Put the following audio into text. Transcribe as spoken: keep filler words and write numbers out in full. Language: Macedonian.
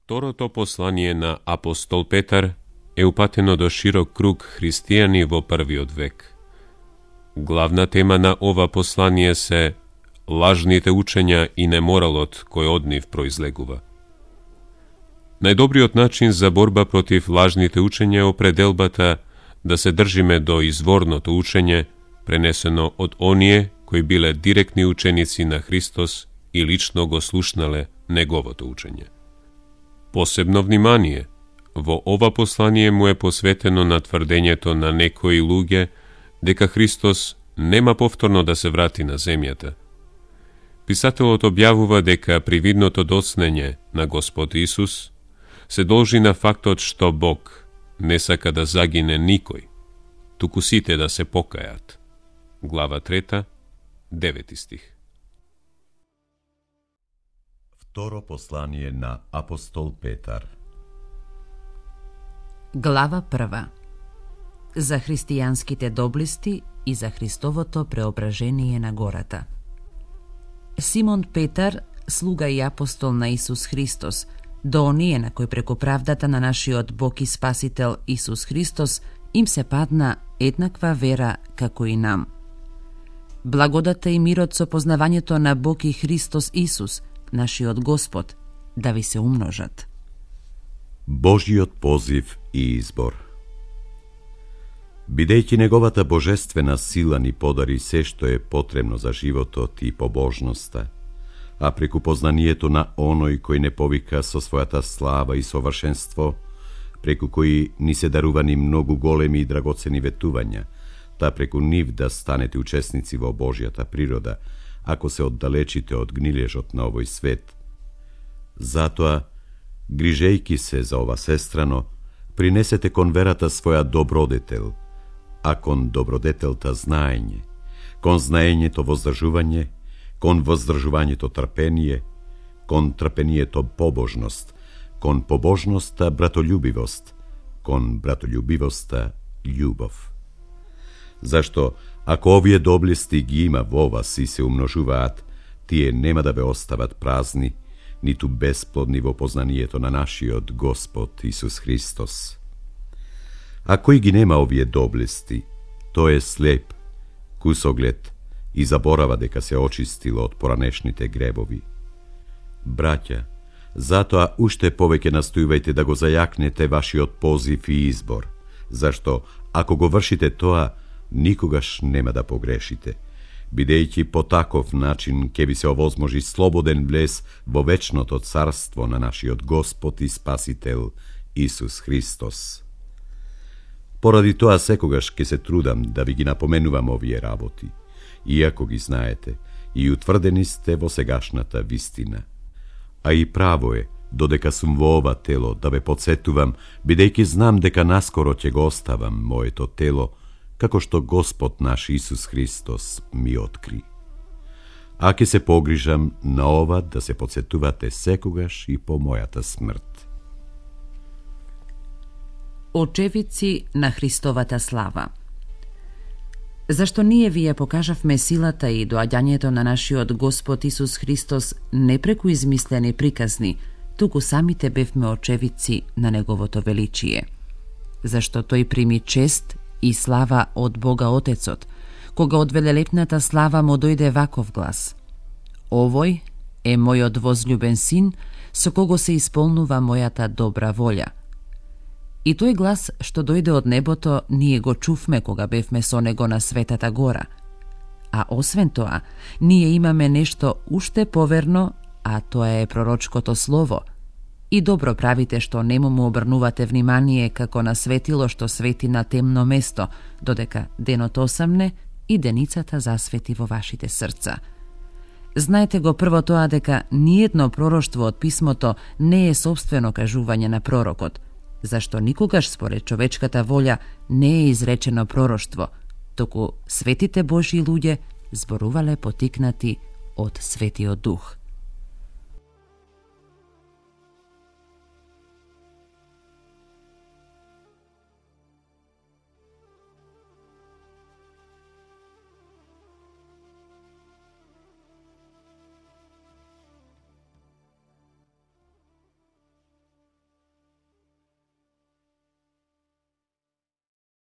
Второто послание на апостол Петар е упатено до широк круг христијани во првиот век. Главна тема на ова послание се лажните учења и неморалот кој од нив произлегува. Најдобриот начин за борба против лажните учења е определбата да се држиме до изворното учење, пренесено од оние кои биле директни ученици на Христос и лично го слушнале неговото учење. Посебно внимание во ова послание му е посветено на тврдењето на некои луѓе дека Христос нема повторно да се врати на земјата. Писателот објавува дека привидното доцнење на Господ Исус се должи на фактот што Бог не сака да загине никој, туку сите да се покајат. Глава трета, девети стих. Второ послание на апостол Петар. Глава прва. За христијанските доблести и за Христовото преображение на гората. Симон Петар, слуга и апостол на Исус Христос, до оние на кои преку правдата на нашиот Бог и Спасител Исус Христос им се падна еднаква вера како и нам. Благодата и мирот со познавањето на Бог и Христос Исус, нашиот Господ, да ви се умножат. Божиот позив и избор. Бидејќи неговата божествена сила ни подари се што е потребно за животот и побожноста, а преку познанието на оној кој не повика со својата слава и совршенство, преку кои ни се дарувани многу големи и драгоцени ветувања, та преку нив да станете учесници во Божјата природа, ако се оддалечите од гнилежот на овој свет. Затоа, грижејки се за ова сестрано, принесете кон верата своја добродетел, а кон добродетелта знаење, кон знаењето воздржување, кон воздржувањето трпение, кон трпението побожност, кон побожноста братолюбивост, кон братолюбивоста љубов. Зашто, ако овие доблести ги има во вас и се умножуваат, тие нема да ве остават празни, ниту бесплодни во познанието на нашиот Господ Исус Христос. А кој ги нема овие доблести, тој е слеп, кусоглед и заборава дека се очистило од поранешните гребови. Браќа, затоа уште повеќе настојувајте да го зајакнете вашиот позив и избор, зашто ако го вршите тоа, никогаш нема да погрешите, бидејќи по таков начин ќе ви се овозможи слободен влез во вечното царство на нашиот Господ и Спасител Исус Христос. Поради тоа секогаш ќе се трудам да ви ги напоменувам овие работи, иако ги знаете и утврдени сте во сегашната вистина. А и право е, додека сум во ова тело, да ве подсетувам, бидејќи знам дека наскоро ќе го оставам моето тело, како што Господ наш Исус Христос ми откри. А ќе се погрижам на ова да се подсетувате секогаш и по мојата смрт. Очевици на Христовата слава. Зашто ние ви ја покажавме силата и доаѓањето на нашиот Господ Исус Христос не преку измислени приказни, туку самите бевме очевици на Неговото величие. Зашто тој прими чест и слава од Бога Отецот, кога од велелепната слава му дојде ваков глас: Овој е мојот возљубен син, со кого се исполнува мојата добра волја. И тој глас што дојде од небото, ние го чувме кога бевме со него на Светата гора. А освен тоа, ние имаме нешто уште поверно, а тоа е пророчкото слово. И добро правите што нему му обрнувате внимание како на светило што свети на темно место, додека денот осамне и деницата засвети во вашите срца. Знаете го прво тоа дека ниедно пророштво од писмото не е собствено кажување на пророкот, зашто никогаш според човечката волја не е изречено пророштво, току светите Божји луѓе зборувале потикнати од Светиот Дух.